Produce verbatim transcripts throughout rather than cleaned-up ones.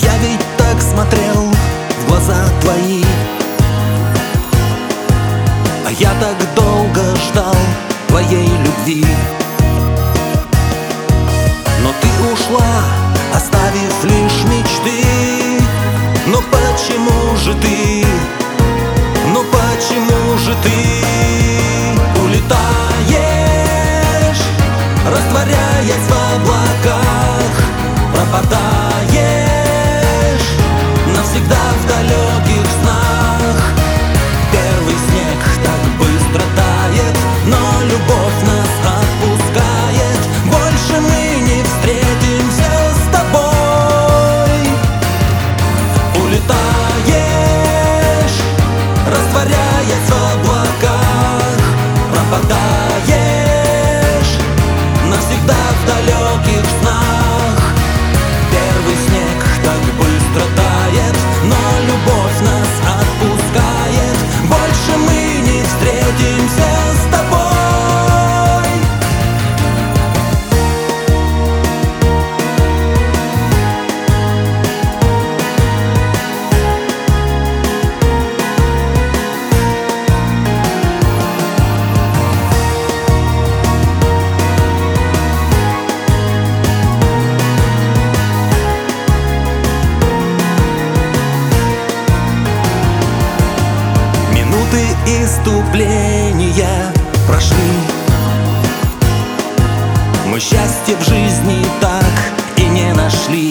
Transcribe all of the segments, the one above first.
Я ведь так смотрел в глаза твои, а я так долго ждал твоей любви. Но ты ушла, оставив лишь мечты. Но почему же ты, но почему же ты улетаешь, растворяясь в облаках, пропадаешь навсегда в далеких снах? Первый снег так быстро тает, но любовь нас отпускает. Больше мы не встретимся с тобой. Улетаешь, растворяясь в облаках, пропадаешь навсегда в далеких снах. Первый снег так быстро тает, но любовь нас отпускает. Больше мы не встретимся с тобой. Иступления прошли, мы счастье в жизни так и не нашли.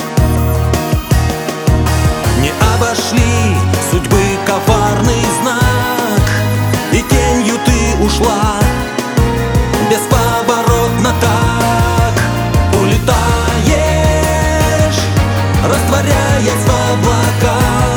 Не обошли судьбы коварный знак, и тенью ты ушла бесповоротно так. Улетаешь, растворяясь в облаках,